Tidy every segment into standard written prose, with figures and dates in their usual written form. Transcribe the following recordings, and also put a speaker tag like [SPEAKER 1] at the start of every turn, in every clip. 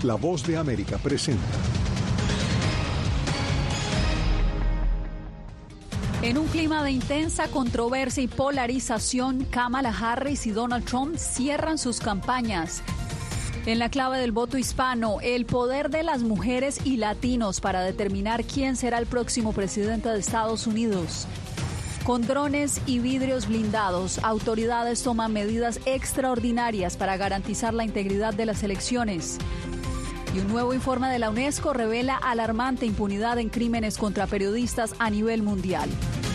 [SPEAKER 1] La Voz de América presenta.
[SPEAKER 2] En un clima de intensa controversia y polarización, Kamala Harris y Donald Trump cierran sus campañas. En la clave del voto hispano, el poder de las mujeres y latinos para determinar quién será el próximo presidente de Estados Unidos. Con drones y vidrios blindados, autoridades toman medidas extraordinarias para garantizar la integridad de las elecciones. Y un nuevo informe de la UNESCO revela alarmante impunidad en crímenes contra periodistas a nivel mundial.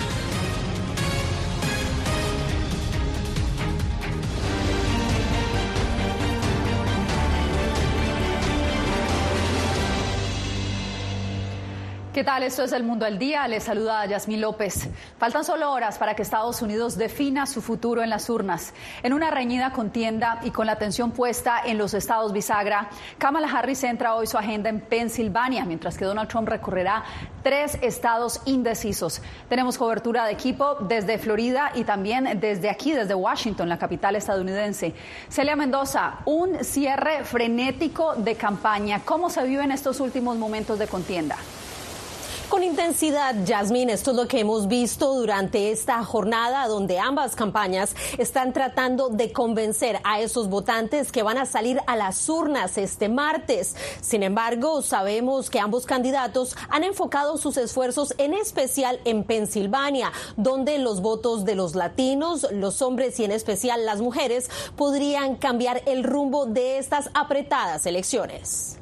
[SPEAKER 2] ¿Qué tal? Esto es El Mundo al Día. Les saluda Yasmín López. Faltan solo horas para que Estados Unidos defina su futuro en las urnas. En una reñida contienda y con la atención puesta en los estados bisagra, Kamala Harris centra hoy su agenda en Pensilvania, mientras que Donald Trump recorrerá 3 estados indecisos. Tenemos cobertura de equipo desde Florida y también desde aquí, desde Washington, la capital estadounidense. Celia Mendoza, un cierre frenético de campaña. ¿Cómo se vive en estos últimos momentos de contienda?
[SPEAKER 3] Con intensidad, Yasmín, esto es lo que hemos visto durante esta jornada donde ambas campañas están tratando de convencer a esos votantes que van a salir a las urnas este martes. Sin embargo, sabemos que ambos candidatos han enfocado sus esfuerzos en especial en Pensilvania, donde los votos de los latinos, los hombres y en especial las mujeres podrían cambiar el rumbo de estas apretadas elecciones.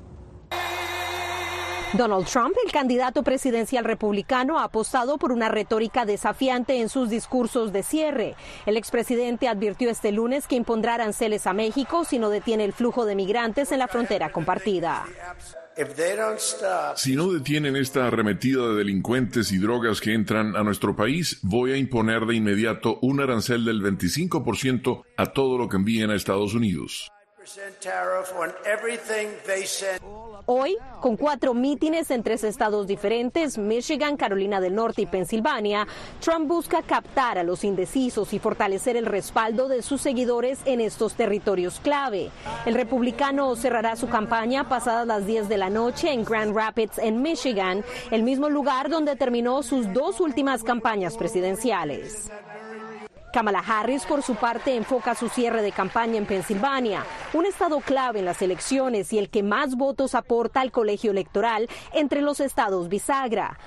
[SPEAKER 3] Donald Trump, el candidato presidencial republicano, ha apostado por una retórica desafiante en sus discursos de cierre. El expresidente advirtió este lunes que impondrá aranceles a México si no detiene el flujo de migrantes en la frontera compartida.
[SPEAKER 4] Si no detienen esta arremetida de delincuentes y drogas que entran a nuestro país, voy a imponer de inmediato un arancel del 25% a todo lo que envíen a Estados Unidos.
[SPEAKER 3] Hoy, con 4 mítines en 3 estados diferentes, Michigan, Carolina del Norte y Pensilvania, Trump busca captar a los indecisos y fortalecer el respaldo de sus seguidores en estos territorios clave. El republicano cerrará su campaña pasadas las 10 de la noche en Grand Rapids, en Michigan, el mismo lugar donde terminó sus 2 últimas campañas presidenciales. Kamala Harris, por su parte, enfoca su cierre de campaña en Pensilvania, un estado clave en las elecciones y el que más votos aporta al colegio electoral entre los estados bisagra.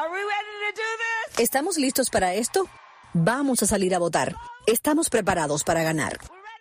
[SPEAKER 5] ¿Estamos listos para esto? Vamos a salir a votar. Estamos preparados para ganar.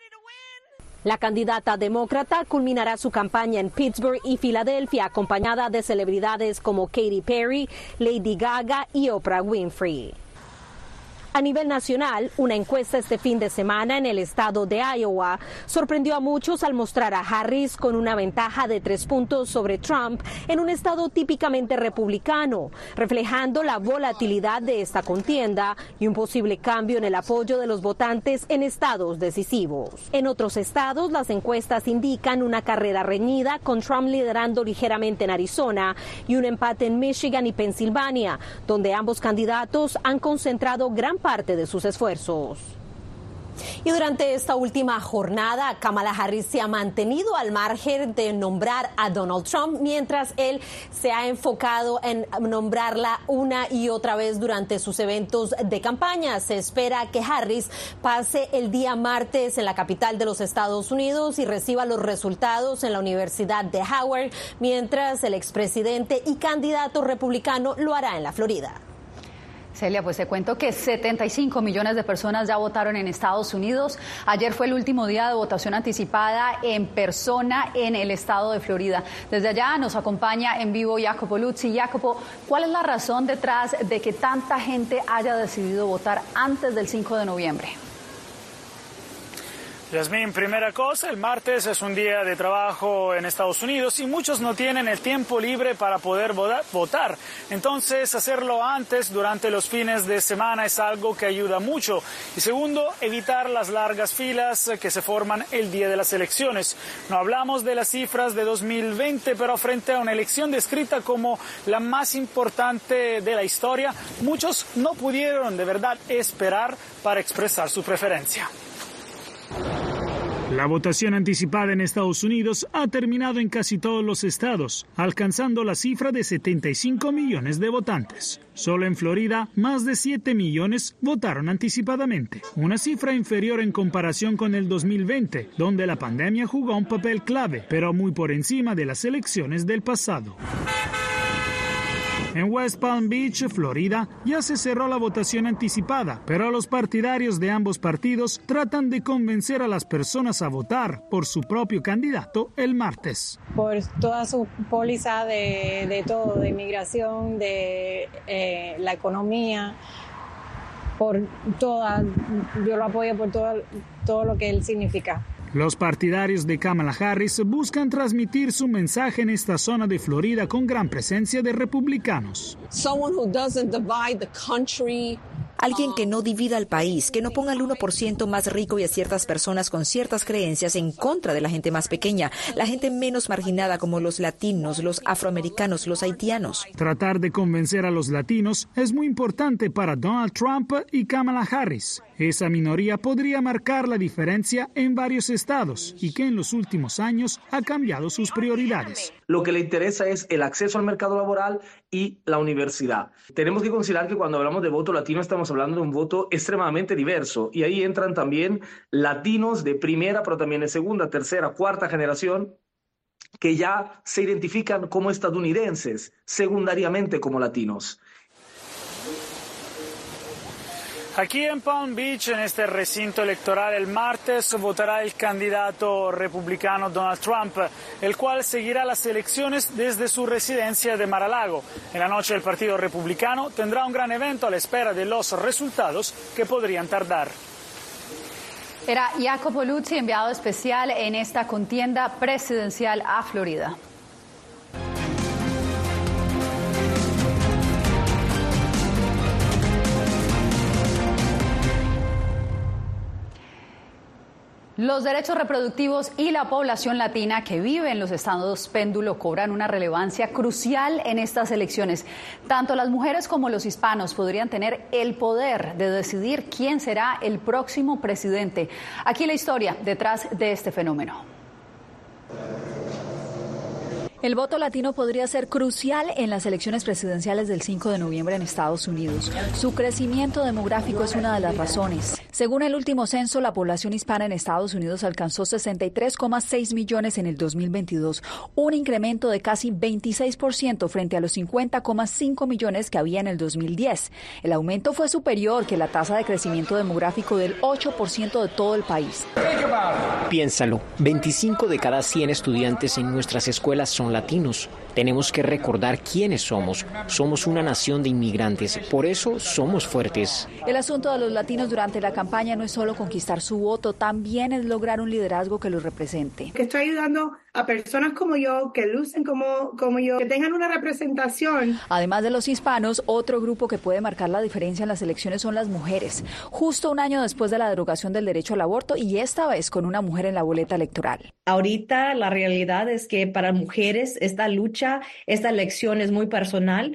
[SPEAKER 3] La candidata demócrata culminará su campaña en Pittsburgh y Filadelfia, acompañada de celebridades como Katy Perry, Lady Gaga y Oprah Winfrey. A nivel nacional, una encuesta este fin de semana en el estado de Iowa sorprendió a muchos al mostrar a Harris con una ventaja de 3 puntos sobre Trump en un estado típicamente republicano, reflejando la volatilidad de esta contienda y un posible cambio en el apoyo de los votantes en estados decisivos. En otros estados, las encuestas indican una carrera reñida, con Trump liderando ligeramente en Arizona y un empate en Michigan y Pensilvania, donde ambos candidatos han concentrado gran parte de sus esfuerzos. Y durante esta última jornada, Kamala Harris se ha mantenido al margen de nombrar a Donald Trump, mientras él se ha enfocado en nombrarla una y otra vez durante sus eventos de campaña. Se espera que Harris pase el día martes en la capital de los Estados Unidos y reciba los resultados en la Universidad de Howard, mientras el expresidente y candidato republicano lo hará en la Florida.
[SPEAKER 2] Celia, pues te cuento que 75 millones de personas ya votaron en Estados Unidos. Ayer fue el último día de votación anticipada en persona en el estado de Florida. Desde allá nos acompaña en vivo Jacopo Luzzi. Jacopo, ¿cuál es la razón detrás de que tanta gente haya decidido votar antes del 5 de noviembre?
[SPEAKER 6] Yasmín, primera cosa, el martes es un día de trabajo en Estados Unidos y muchos no tienen el tiempo libre para poder votar. Entonces, hacerlo antes, durante los fines de semana, es algo que ayuda mucho. Y segundo, evitar las largas filas que se forman el día de las elecciones. No hablamos de las cifras de 2020, pero frente a una elección descrita como la más importante de la historia, muchos no pudieron de verdad esperar para expresar su preferencia. La votación anticipada en Estados Unidos ha terminado en casi todos los estados, alcanzando la cifra de 75 millones de votantes. Solo en Florida, más de 7 millones votaron anticipadamente, una cifra inferior en comparación con el 2020, donde la pandemia jugó un papel clave, pero muy por encima de las elecciones del pasado. En West Palm Beach, Florida, ya se cerró la votación anticipada, pero los partidarios de ambos partidos tratan de convencer a las personas a votar por su propio candidato el martes.
[SPEAKER 7] Por toda su póliza de todo, de inmigración, de la economía, por toda, yo lo apoyo por todo lo que él significa.
[SPEAKER 6] Los partidarios de Kamala Harris buscan transmitir su mensaje en esta zona de Florida con gran presencia de republicanos.
[SPEAKER 5] Alguien que no divida al país, que no ponga al 1% más rico y a ciertas personas con ciertas creencias en contra de la gente más pequeña, la gente menos marginada como los latinos, los afroamericanos, los haitianos.
[SPEAKER 6] Tratar de convencer a los latinos es muy importante para Donald Trump y Kamala Harris. Esa minoría podría marcar la diferencia en varios estados y que en los últimos años ha cambiado sus prioridades.
[SPEAKER 8] Lo que le interesa es el acceso al mercado laboral y la universidad. Tenemos que considerar que cuando hablamos de voto latino estamos hablando de un voto extremadamente diverso y ahí entran también latinos de primera, pero también de segunda, tercera, cuarta generación que ya se identifican como estadounidenses, secundariamente como latinos.
[SPEAKER 6] Aquí en Palm Beach, en este recinto electoral, el martes votará el candidato republicano Donald Trump, el cual seguirá las elecciones desde su residencia de Mar-a-Lago. En la noche el Partido Republicano tendrá un gran evento a la espera de los resultados que podrían tardar.
[SPEAKER 2] Era Jacopo Luzzi, enviado especial en esta contienda presidencial a Florida. Los derechos reproductivos y la población latina que vive en los estados péndulo cobran una relevancia crucial en estas elecciones. Tanto las mujeres como los hispanos podrían tener el poder de decidir quién será el próximo presidente. Aquí la historia detrás de este fenómeno. El voto latino podría ser crucial en las elecciones presidenciales del 5 de noviembre en Estados Unidos. Su crecimiento demográfico es una de las razones. Según el último censo, la población hispana en Estados Unidos alcanzó 63,6 millones en el 2022, un incremento de casi 26% frente a los 50,5 millones que había en el 2010. El aumento fue superior que la tasa de crecimiento demográfico del 8% de todo el país.
[SPEAKER 9] Piénsalo, 25 de cada 100 estudiantes en nuestras escuelas son latinos. Tenemos que recordar quiénes somos. Somos una nación de inmigrantes, por eso somos fuertes.
[SPEAKER 2] El asunto de los latinos durante la campaña no es solo conquistar su voto, también es lograr un liderazgo que los represente.
[SPEAKER 10] Que estoy ayudando a personas como yo, que lucen como yo, que tengan una representación.
[SPEAKER 2] Además de los hispanos, otro grupo que puede marcar la diferencia en las elecciones son las mujeres. Justo un año después de la derogación del derecho al aborto y esta vez con una mujer en la boleta electoral.
[SPEAKER 11] Ahorita la realidad es que para mujeres esta lucha, esta elección es muy personal.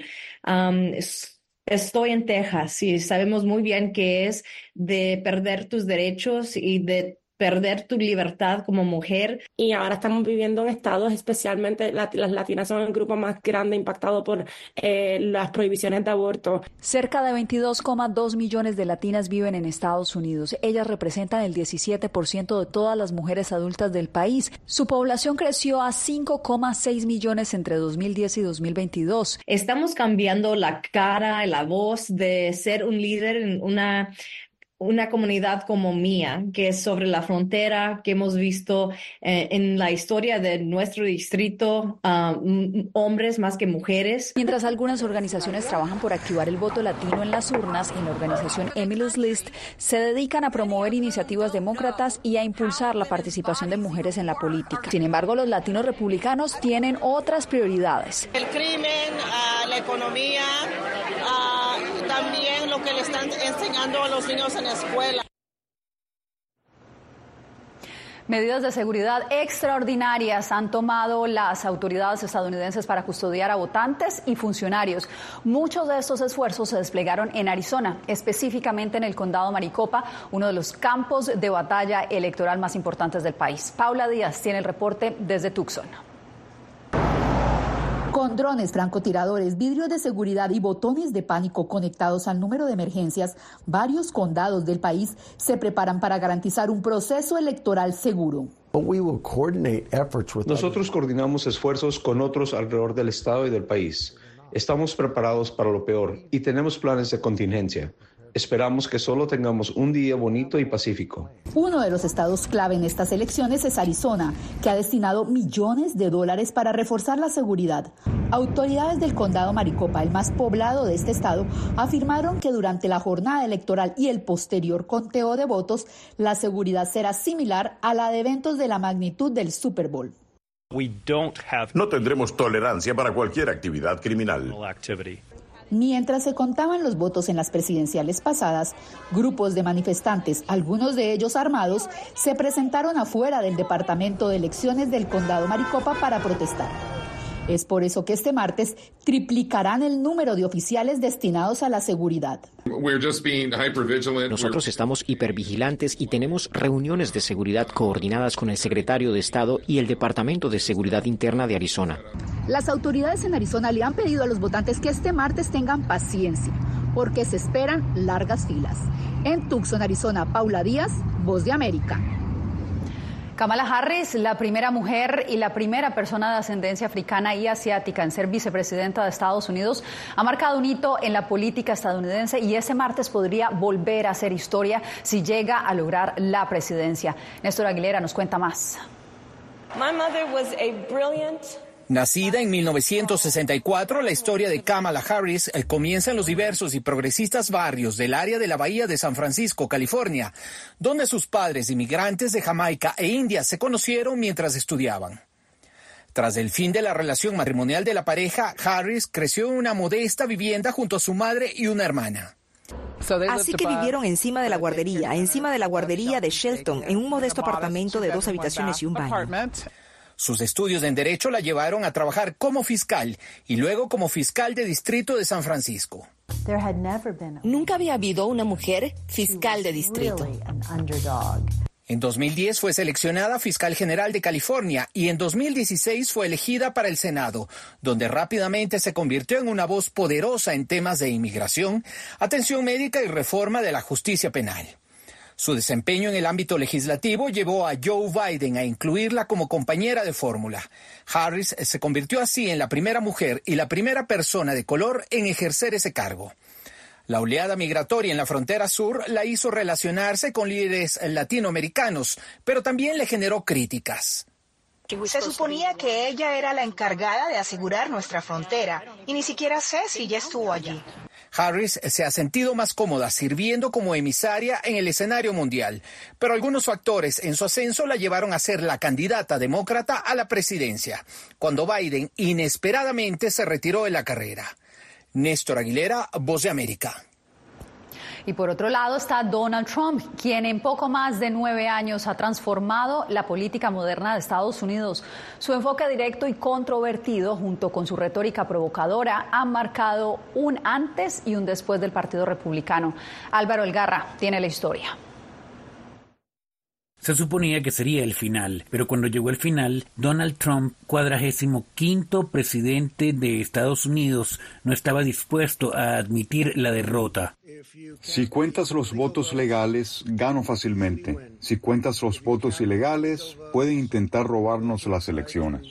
[SPEAKER 11] Estoy en Texas y sabemos muy bien que es de perder tus derechos y de perder tu libertad como mujer.
[SPEAKER 12] Y ahora estamos viviendo en estados, especialmente las latinas son el grupo más grande impactado por las prohibiciones de aborto.
[SPEAKER 2] Cerca de 22,2 millones de latinas viven en Estados Unidos. Ellas representan el 17% de todas las mujeres adultas del país. Su población creció a 5,6 millones entre 2010 y 2022.
[SPEAKER 11] Estamos cambiando la cara, la voz de ser un líder en una comunidad como mía, que es sobre la frontera, que hemos visto en la historia de nuestro distrito, hombres más que mujeres.
[SPEAKER 2] Mientras algunas organizaciones trabajan por activar el voto latino en las urnas, en la organización Emily's List se dedican a promover iniciativas demócratas y a impulsar la participación de mujeres en la política. Sin embargo, los latinos republicanos tienen otras prioridades.
[SPEAKER 13] El crimen, la economía, también lo que le están enseñando a los niños en la escuela.
[SPEAKER 2] Medidas de seguridad extraordinarias han tomado las autoridades estadounidenses para custodiar a votantes y funcionarios. Muchos de estos esfuerzos se desplegaron en Arizona, específicamente en el condado Maricopa, uno de los campos de batalla electoral más importantes del país. Paula Díaz tiene el reporte desde Tucson.
[SPEAKER 14] Con drones, francotiradores, vidrios de seguridad y botones de pánico conectados al número de emergencias, varios condados del país se preparan para garantizar un proceso electoral seguro.
[SPEAKER 15] Nosotros coordinamos esfuerzos con otros alrededor del estado y del país. Estamos preparados para lo peor y tenemos planes de contingencia. Esperamos que solo tengamos un día bonito y pacífico.
[SPEAKER 14] Uno de los estados clave en estas elecciones es Arizona, que ha destinado millones de dólares para reforzar la seguridad. Autoridades del condado Maricopa, el más poblado de este estado, afirmaron que durante la jornada electoral y el posterior conteo de votos, la seguridad será similar a la de eventos de la magnitud del Super Bowl.
[SPEAKER 16] No tendremos tolerancia para cualquier actividad criminal.
[SPEAKER 14] Mientras se contaban los votos en las presidenciales pasadas, grupos de manifestantes, algunos de ellos armados, se presentaron afuera del Departamento de Elecciones del Condado Maricopa para protestar. Es por eso que este martes triplicarán el número de oficiales destinados a la seguridad.
[SPEAKER 9] Nosotros estamos hipervigilantes y tenemos reuniones de seguridad coordinadas con el secretario de Estado y el Departamento de Seguridad Interna de Arizona.
[SPEAKER 14] Las autoridades en Arizona le han pedido a los votantes que este martes tengan paciencia, porque se esperan largas filas. En Tucson, Arizona, Paula Díaz, Voz de América.
[SPEAKER 2] Kamala Harris, la primera mujer y la primera persona de ascendencia africana y asiática en ser vicepresidenta de Estados Unidos, ha marcado un hito en la política estadounidense y ese martes podría volver a hacer historia si llega a lograr la presidencia. Néstor Aguilera nos cuenta más.
[SPEAKER 17] Nacida en 1964, la historia de Kamala Harris comienza en los diversos y progresistas barrios del área de la Bahía de San Francisco, California, donde sus padres inmigrantes de Jamaica e India se conocieron mientras estudiaban. Tras el fin de la relación matrimonial de la pareja, Harris creció en una modesta vivienda junto a su madre y una hermana.
[SPEAKER 5] Así que vivieron encima de la guardería de Shelton, en un modesto apartamento de 2 habitaciones y un baño.
[SPEAKER 17] Sus estudios en Derecho la llevaron a trabajar como fiscal y luego como fiscal de distrito de San Francisco.
[SPEAKER 18] Nunca había habido una mujer fiscal de distrito.
[SPEAKER 17] En 2010 fue seleccionada fiscal general de California y en 2016 fue elegida para el Senado, donde rápidamente se convirtió en una voz poderosa en temas de inmigración, atención médica y reforma de la justicia penal. Su desempeño en el ámbito legislativo llevó a Joe Biden a incluirla como compañera de fórmula. Harris se convirtió así en la primera mujer y la primera persona de color en ejercer ese cargo. La oleada migratoria en la frontera sur la hizo relacionarse con líderes latinoamericanos, pero también le generó críticas.
[SPEAKER 19] Se suponía que ella era la encargada de asegurar nuestra frontera y ni siquiera sé si ya estuvo allí.
[SPEAKER 17] Harris se ha sentido más cómoda sirviendo como emisaria en el escenario mundial, pero algunos factores en su ascenso la llevaron a ser la candidata demócrata a la presidencia, cuando Biden inesperadamente se retiró de la carrera. Néstor Aguilera, Voz de América.
[SPEAKER 2] Y por otro lado está Donald Trump, quien en poco más de 9 años ha transformado la política moderna de Estados Unidos. Su enfoque directo y controvertido, junto con su retórica provocadora, han marcado un antes y un después del Partido Republicano. Álvaro Elgarra tiene la historia.
[SPEAKER 20] Se suponía que sería el final, pero cuando llegó el final, Donald Trump, 45º presidente de Estados Unidos, no estaba dispuesto a admitir la derrota.
[SPEAKER 21] Si cuentas los votos legales, gano fácilmente. Si cuentas los votos ilegales, pueden intentar robarnos las elecciones.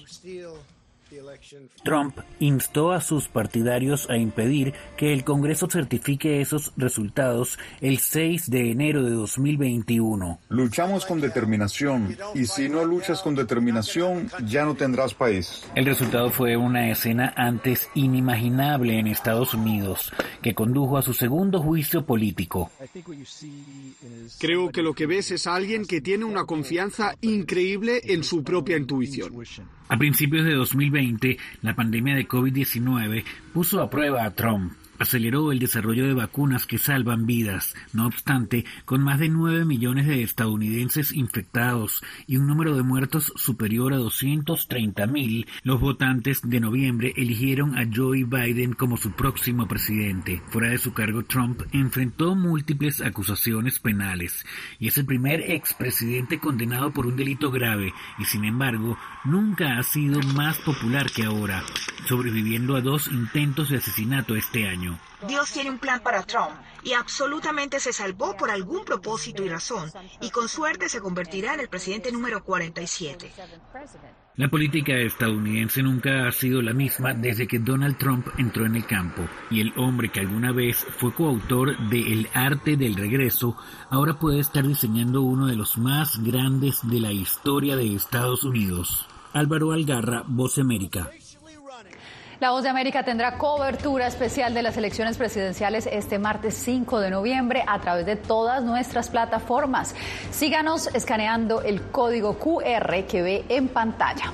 [SPEAKER 20] Trump instó a sus partidarios a impedir que el Congreso certifique esos resultados el 6 de enero de 2021.
[SPEAKER 21] Luchamos con determinación, y si no luchas con determinación, ya no tendrás país.
[SPEAKER 20] El resultado fue una escena antes inimaginable en Estados Unidos, que condujo a su segundo juicio político.
[SPEAKER 22] Creo que lo que ves es alguien que tiene una confianza increíble en su propia intuición.
[SPEAKER 20] A principios de 2020, la pandemia de COVID-19 puso a prueba a Trump. aceleró el desarrollo de vacunas que salvan vidas. No obstante, con más de 9 millones de estadounidenses infectados y un número de muertos superior a 230,000, los votantes de noviembre eligieron a Joe Biden como su próximo presidente. Fuera de su cargo, Trump enfrentó múltiples acusaciones penales y es el primer expresidente condenado por un delito grave y, sin embargo, nunca ha sido más popular que ahora, sobreviviendo a 2 intentos de asesinato este año.
[SPEAKER 19] Dios tiene un plan para Trump y absolutamente se salvó por algún propósito y razón, y con suerte se convertirá en el presidente número 47.
[SPEAKER 20] La política estadounidense nunca ha sido la misma desde que Donald Trump entró en el campo, y el hombre que alguna vez fue coautor de El arte del regreso, ahora puede estar diseñando uno de los más grandes de la historia de Estados Unidos. Álvaro Algarra, Voz de América.
[SPEAKER 2] La Voz de América tendrá cobertura especial de las elecciones presidenciales este martes 5 de noviembre a través de todas nuestras plataformas. Síganos escaneando el código QR que ve en pantalla.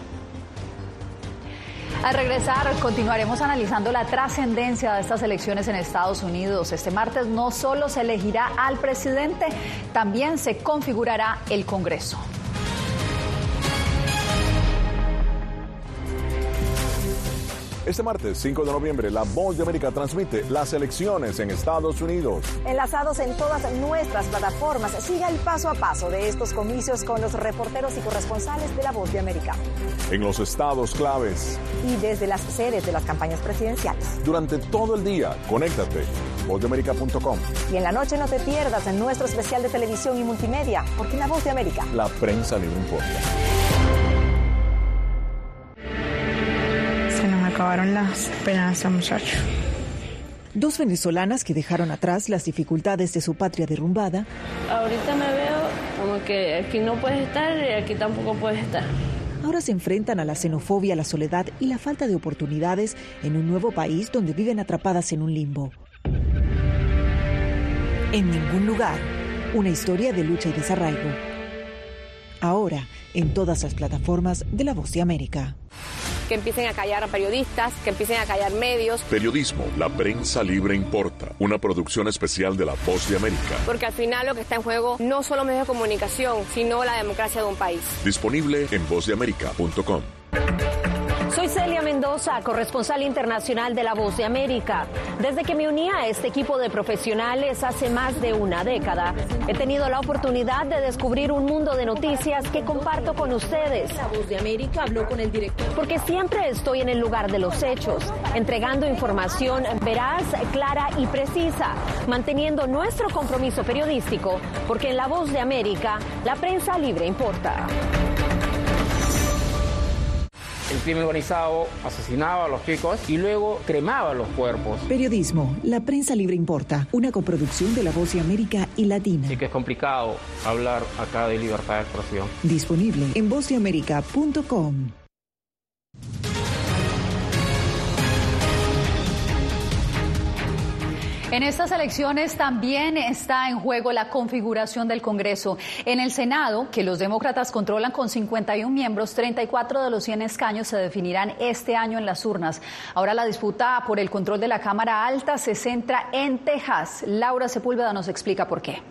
[SPEAKER 2] Al regresar, continuaremos analizando la trascendencia de estas elecciones en Estados Unidos. Este martes no solo se elegirá al presidente, también se configurará el Congreso.
[SPEAKER 1] Este martes 5 de noviembre, La Voz de América transmite las elecciones en Estados Unidos.
[SPEAKER 4] Enlazados en todas nuestras plataformas, siga el paso a paso de estos comicios con los reporteros y corresponsales de La Voz de América.
[SPEAKER 1] En los estados claves.
[SPEAKER 4] Y desde las sedes de las campañas presidenciales.
[SPEAKER 1] Durante todo el día, conéctate, vozdeamerica.com.
[SPEAKER 4] Y en la noche no te pierdas en nuestro especial de televisión y multimedia, porque en La Voz de América,
[SPEAKER 1] la prensa libre importa.
[SPEAKER 23] Acabaron las esperanzas, muchachos.
[SPEAKER 24] 2 venezolanas que dejaron atrás las dificultades de su patria derrumbada.
[SPEAKER 25] Ahorita me veo como que aquí no puedes estar y aquí tampoco puedes estar.
[SPEAKER 24] Ahora se enfrentan a la xenofobia, la soledad y la falta de oportunidades en un nuevo país donde viven atrapadas en un limbo. En ningún lugar, una historia de lucha y desarraigo. Ahora, en todas las plataformas de La Voz de América.
[SPEAKER 3] Que empiecen a callar a periodistas, que empiecen a callar medios.
[SPEAKER 16] Periodismo, la prensa libre importa. Una producción especial de La Voz de América.
[SPEAKER 3] Porque al final lo que está en juego no solo medios de comunicación, sino la democracia de un país.
[SPEAKER 16] Disponible en vozdeamerica.com.
[SPEAKER 3] Soy Celia Mendoza, corresponsal internacional de La Voz de América. Desde que me uní a este equipo de profesionales hace más de una década, he tenido la oportunidad de descubrir un mundo de noticias que comparto con ustedes.
[SPEAKER 4] La Voz de América habló con el director.
[SPEAKER 3] Porque siempre estoy en el lugar de los hechos, entregando información veraz, clara y precisa, manteniendo nuestro compromiso periodístico, porque en La Voz de América, la prensa libre importa.
[SPEAKER 26] El crimen organizado asesinaba a los chicos y luego cremaba los cuerpos.
[SPEAKER 24] Periodismo, la prensa libre importa, una coproducción de La Voz de América y Latina.
[SPEAKER 26] Sí que es complicado hablar acá de libertad de expresión.
[SPEAKER 24] Disponible en vozdeamerica.com.
[SPEAKER 2] En estas elecciones también está en juego la configuración del Congreso. En el Senado, que los demócratas controlan con 51 miembros, 34 de los 100 escaños se definirán este año en las urnas. Ahora la disputa por el control de la Cámara Alta se centra en Texas. Laura Sepúlveda nos explica por qué.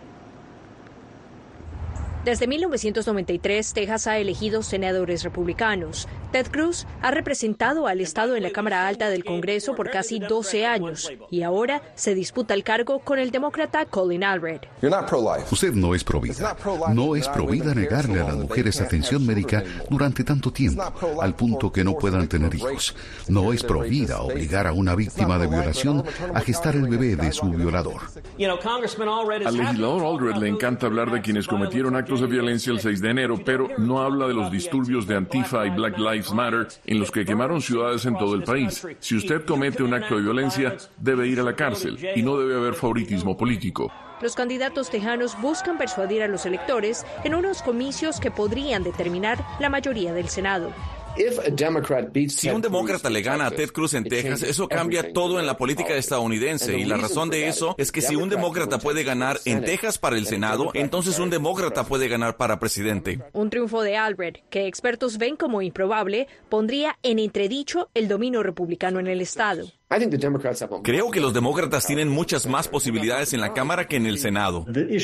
[SPEAKER 3] Desde 1993, Texas ha elegido senadores republicanos. Ted Cruz ha representado al estado en la Cámara Alta del Congreso por casi 12 años y ahora se disputa el cargo con el demócrata Colin Allred.
[SPEAKER 27] Usted no es provida. No es provida negarle a las mujeres atención médica durante tanto tiempo, al punto que no puedan tener hijos. No es provida obligar a una víctima de violación a gestar el bebé de su violador.
[SPEAKER 28] Al legislador Allred le encanta hablar de quienes cometieron actos de violencia el 6 de enero, pero no habla de los disturbios de Antifa y Black Lives Matter en los que quemaron ciudades en todo el país. Si usted comete un acto de violencia, debe ir a la cárcel y no debe haber favoritismo político.
[SPEAKER 3] Los candidatos tejanos buscan persuadir a los electores en unos comicios que podrían determinar la mayoría del Senado.
[SPEAKER 29] Si un demócrata le gana a Ted Cruz en Texas, eso cambia todo en la política estadounidense. Y la razón de eso es que si un demócrata puede ganar en Texas para el Senado, entonces un demócrata puede ganar para presidente.
[SPEAKER 3] Un triunfo de Allred, que expertos ven como improbable, pondría en entredicho el dominio republicano en el estado.
[SPEAKER 29] Creo que los demócratas tienen muchas más posibilidades en la Cámara que en el Senado.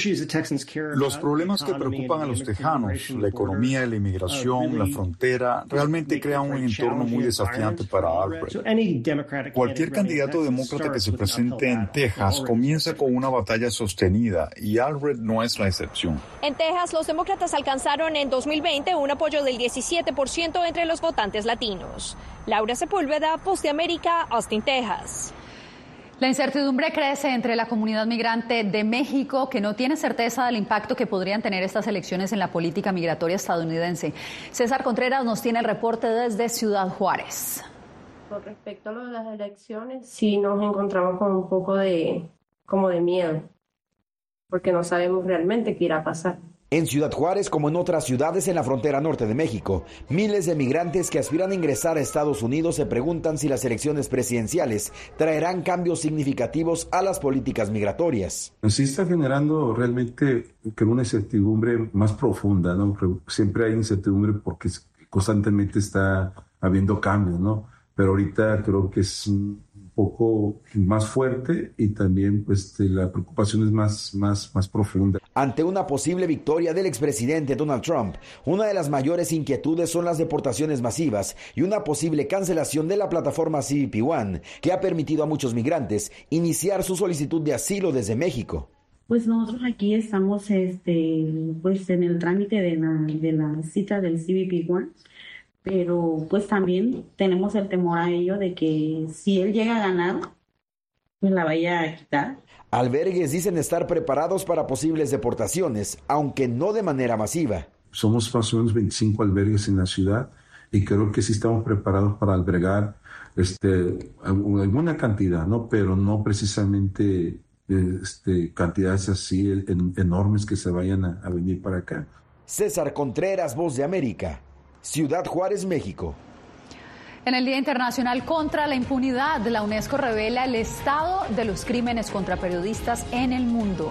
[SPEAKER 21] Los problemas que preocupan a los tejanos, la economía, la inmigración, la frontera, realmente crean un entorno muy desafiante para Alfred. Cualquier candidato demócrata que se presente en Texas comienza con una batalla sostenida y Alfred no es la excepción.
[SPEAKER 3] En Texas, los demócratas alcanzaron en 2020 un apoyo del 17% entre los votantes latinos. Laura Sepúlveda, Voz de América, Austin, Texas.
[SPEAKER 2] La incertidumbre crece entre la comunidad migrante de México, que no tiene certeza del impacto que podrían tener estas elecciones en la política migratoria estadounidense. César Contreras nos tiene el reporte desde Ciudad Juárez.
[SPEAKER 25] Con respecto a lo de las elecciones, sí nos encontramos con un poco de miedo, porque no sabemos realmente qué irá a pasar.
[SPEAKER 6] En Ciudad Juárez, como en otras ciudades en la frontera norte de México, miles de migrantes que aspiran a ingresar a Estados Unidos se preguntan si las elecciones presidenciales traerán cambios significativos a las políticas migratorias.
[SPEAKER 7] Sí está generando realmente una incertidumbre más profunda, ¿no? Siempre hay incertidumbre porque constantemente está habiendo cambios, ¿no? Pero ahorita creo que es un poco más fuerte y también la preocupación es más profunda.
[SPEAKER 6] Ante una posible victoria del expresidente Donald Trump, una de las mayores inquietudes son las deportaciones masivas y una posible cancelación de la plataforma CBP One, que ha permitido a muchos migrantes iniciar su solicitud de asilo desde México.
[SPEAKER 8] Pues nosotros aquí estamos en el trámite de la cita del CBP One. Pero pues también tenemos el temor a ello de que si él llega a ganar, pues la vaya a quitar.
[SPEAKER 6] Albergues dicen estar preparados para posibles deportaciones, aunque no de manera masiva.
[SPEAKER 7] Somos más o menos 25 albergues en la ciudad y creo que sí estamos preparados para albergar alguna cantidad, ¿no? Pero no precisamente cantidades así enormes que se vayan a venir para acá.
[SPEAKER 6] César Contreras, Voz de América. Ciudad Juárez, México.
[SPEAKER 2] En el Día Internacional contra la Impunidad, la UNESCO revela el estado de los crímenes contra periodistas en el mundo.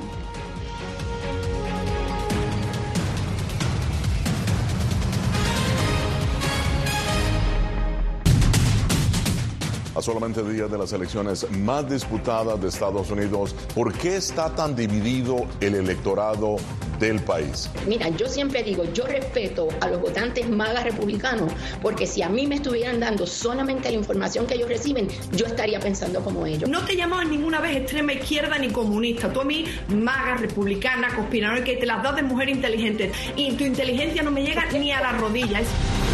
[SPEAKER 1] A solamente días de las elecciones más disputadas de Estados Unidos, ¿por qué está tan dividido el electorado del país?
[SPEAKER 9] Mira, yo siempre digo, yo respeto a los votantes magas republicanos, porque si a mí me estuvieran dando solamente la información que ellos reciben, yo estaría pensando como ellos.
[SPEAKER 10] No te llamaban ninguna vez extrema izquierda ni comunista. Tú a mí, maga, republicana, conspiradora, que te las das de mujer inteligente. Y tu inteligencia no me llega ni a las rodillas.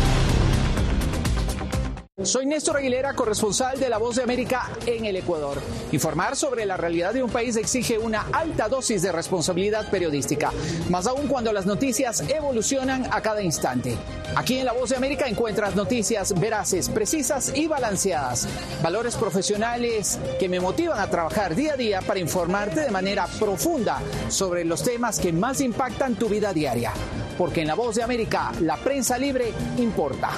[SPEAKER 17] Soy Néstor Aguilera, corresponsal de La Voz de América en el Ecuador. Informar sobre la realidad de un país exige una alta dosis de responsabilidad periodística, más aún cuando las noticias evolucionan a cada instante. Aquí en La Voz de América encuentras noticias veraces, precisas y balanceadas. Valores profesionales que me motivan a trabajar día a día para informarte de manera profunda sobre los temas que más impactan tu vida diaria. Porque en La Voz de América, la prensa libre importa.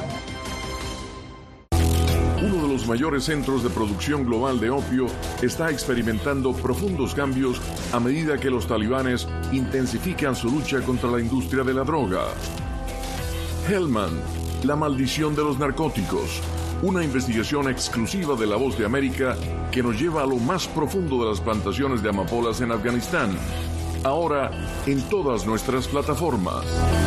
[SPEAKER 28] Uno de los mayores centros de producción global de opio está experimentando profundos cambios a medida que los talibanes intensifican su lucha contra la industria de la droga. Hellman, la maldición de los narcóticos. Una investigación exclusiva de La Voz de América que nos lleva a lo más profundo de las plantaciones de amapolas en Afganistán. Ahora en todas nuestras plataformas.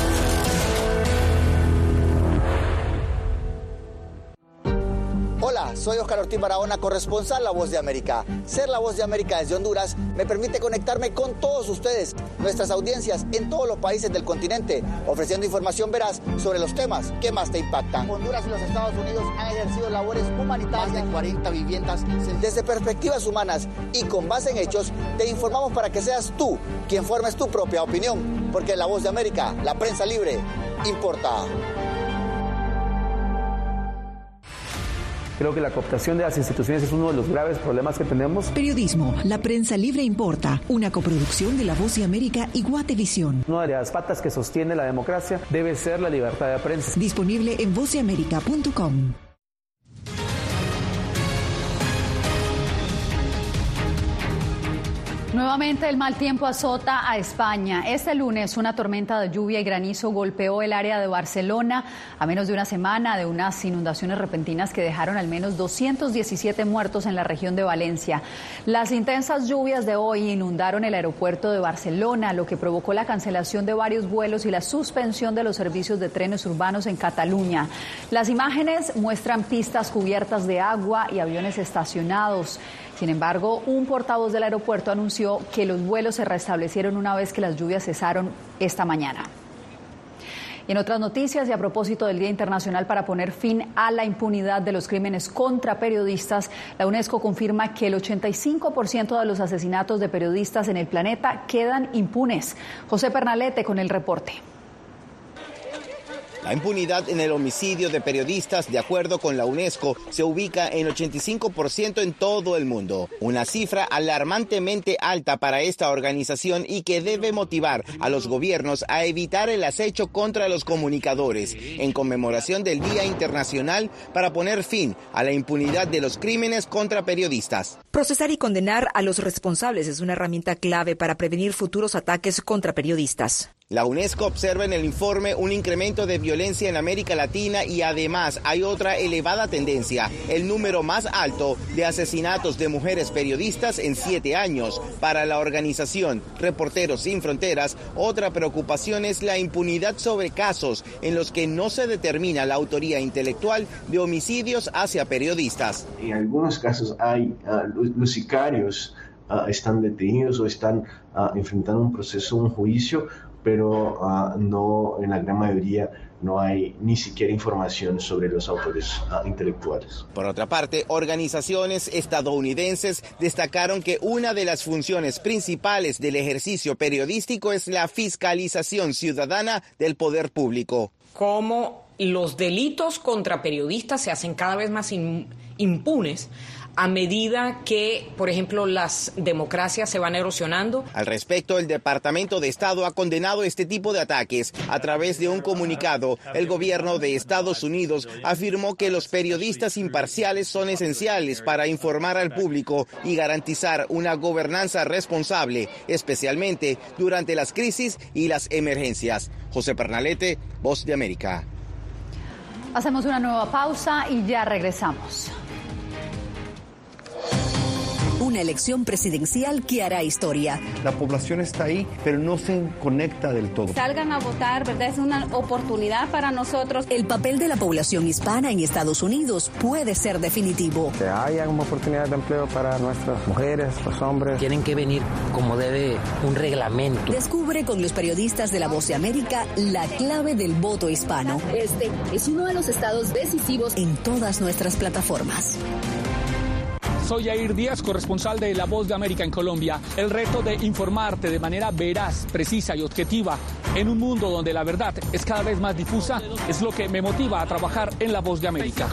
[SPEAKER 11] Hola, soy Oscar Ortiz Barahona, corresponsal La Voz de América. Ser La Voz de América desde Honduras me permite conectarme con todos ustedes, nuestras audiencias en todos los países del continente, ofreciendo información veraz sobre los temas que más te impactan. Honduras y los Estados Unidos han ejercido labores humanitarias de 40 viviendas. Desde perspectivas humanas y con base en hechos, te informamos para que seas tú quien formes tu propia opinión, porque La Voz de América, la prensa libre, importa.
[SPEAKER 12] Creo que la cooptación de las instituciones es uno de los graves problemas que tenemos.
[SPEAKER 24] Periodismo, la prensa libre importa. Una coproducción de La Voz de América y Guatevisión.
[SPEAKER 12] Una de las patas que sostiene la democracia debe ser la libertad de prensa.
[SPEAKER 24] Disponible en vozdeamerica.com.
[SPEAKER 2] Nuevamente el mal tiempo azota a España. Este lunes una tormenta de lluvia y granizo golpeó el área de Barcelona a menos de una semana de unas inundaciones repentinas que dejaron al menos 217 muertos en la región de Valencia. Las intensas lluvias de hoy inundaron el aeropuerto de Barcelona, lo que provocó la cancelación de varios vuelos y la suspensión de los servicios de trenes urbanos en Cataluña. Las imágenes muestran pistas cubiertas de agua y aviones estacionados. Sin embargo, un portavoz del aeropuerto anunció que los vuelos se restablecieron una vez que las lluvias cesaron esta mañana. Y en otras noticias, y a propósito del Día Internacional para poner fin a la impunidad de los crímenes contra periodistas, la UNESCO confirma que el 85% de los asesinatos de periodistas en el planeta quedan impunes. José Pernalete con el reporte.
[SPEAKER 5] La impunidad en el homicidio de periodistas, de acuerdo con la UNESCO, se ubica en 85% en todo el mundo. Una cifra alarmantemente alta para esta organización y que debe motivar a los gobiernos a evitar el acecho contra los comunicadores, en conmemoración del Día Internacional para poner fin a la impunidad de los crímenes contra periodistas.
[SPEAKER 13] Procesar y condenar a los responsables es una herramienta clave para prevenir futuros ataques contra periodistas.
[SPEAKER 5] La UNESCO observa en el informe un incremento de violencia en América Latina y además hay otra elevada tendencia, el número más alto de asesinatos de mujeres periodistas en 7 años. Para la organización Reporteros Sin Fronteras, otra preocupación es la impunidad sobre casos en los que no se determina la autoría intelectual de homicidios hacia periodistas.
[SPEAKER 14] En algunos casos hay los sicarios están detenidos o están enfrentando un proceso, un juicio, pero no, en la gran mayoría no hay ni siquiera información sobre los autores intelectuales.
[SPEAKER 5] Por otra parte, organizaciones estadounidenses destacaron que una de las funciones principales del ejercicio periodístico es la fiscalización ciudadana del poder público.
[SPEAKER 15] Cómo los delitos contra periodistas se hacen cada vez más impunes a medida que, por ejemplo, las democracias se van erosionando.
[SPEAKER 5] Al respecto, el Departamento de Estado ha condenado este tipo de ataques. A través de un comunicado, el gobierno de Estados Unidos afirmó que los periodistas imparciales son esenciales para informar al público y garantizar una gobernanza responsable, especialmente durante las crisis y las emergencias. José Pernalete, Voz de América.
[SPEAKER 2] Hacemos una nueva pausa y ya regresamos.
[SPEAKER 18] Una elección presidencial que hará historia.
[SPEAKER 19] La población está ahí, pero no se conecta del todo.
[SPEAKER 20] Salgan a votar, ¿verdad? Es una oportunidad para nosotros.
[SPEAKER 18] El papel de la población hispana en Estados Unidos puede ser definitivo.
[SPEAKER 12] Que haya como oportunidad de empleo para nuestras mujeres, los hombres.
[SPEAKER 22] Tienen que venir como debe un reglamento.
[SPEAKER 18] Descubre con los periodistas de La Voz de América la clave del voto hispano.
[SPEAKER 20] Este es uno de los estados decisivos
[SPEAKER 18] en todas nuestras plataformas.
[SPEAKER 23] Soy Yair Díaz, corresponsal de La Voz de América en Colombia. El reto de informarte de manera veraz, precisa y objetiva en un mundo donde la verdad es cada vez más difusa es lo que me motiva a trabajar en La Voz de América.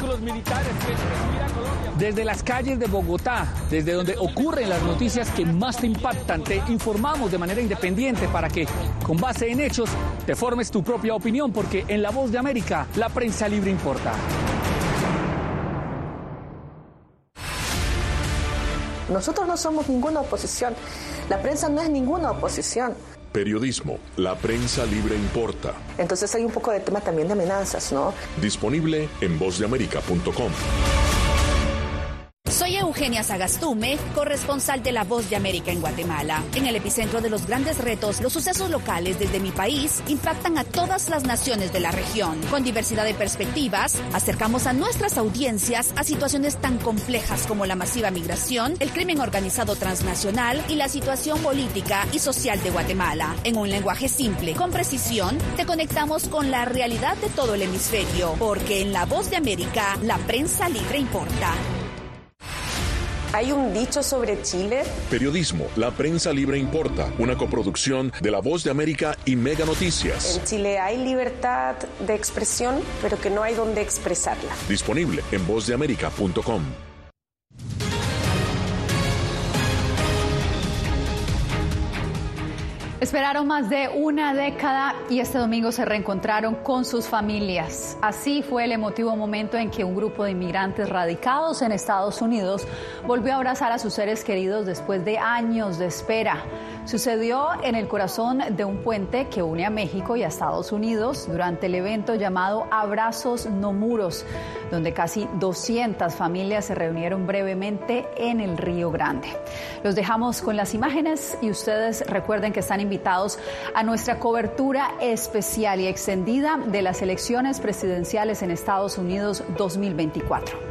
[SPEAKER 23] Desde las calles de Bogotá, desde donde ocurren las noticias que más te impactan, te informamos de manera independiente para que, con base en hechos, te formes tu propia opinión, porque en La Voz de América la prensa libre importa.
[SPEAKER 30] Nosotros no somos ninguna oposición. La prensa no es ninguna oposición.
[SPEAKER 1] Periodismo, la prensa libre importa.
[SPEAKER 30] Entonces hay un poco de tema también de amenazas, ¿no?
[SPEAKER 1] Disponible en vozdeamerica.com.
[SPEAKER 18] Soy Eugenia Sagastume, corresponsal de La Voz de América en Guatemala. En el epicentro de los grandes retos, los sucesos locales desde mi país impactan a todas las naciones de la región. Con diversidad de perspectivas, acercamos a nuestras audiencias a situaciones tan complejas como la masiva migración, el crimen organizado transnacional y la situación política y social de Guatemala. En un lenguaje simple, con precisión, te conectamos con la realidad de todo el hemisferio, porque en La Voz de América, la prensa libre importa.
[SPEAKER 30] Hay un dicho sobre Chile.
[SPEAKER 1] Periodismo, la prensa libre importa. Una coproducción de La Voz de América y Mega Noticias.
[SPEAKER 30] En Chile hay libertad de expresión, pero que no hay donde expresarla.
[SPEAKER 1] Disponible en vozdeamerica.com.
[SPEAKER 2] Esperaron más de una década y este domingo se reencontraron con sus familias. Así fue el emotivo momento en que un grupo de inmigrantes radicados en Estados Unidos volvió a abrazar a sus seres queridos después de años de espera. Sucedió en el corazón de un puente que une a México y a Estados Unidos durante el evento llamado Abrazos No Muros, donde casi 200 familias se reunieron brevemente en el Río Grande. Los dejamos con las imágenes y ustedes recuerden que están invitados a nuestra cobertura especial y extendida de las elecciones presidenciales en Estados Unidos 2024.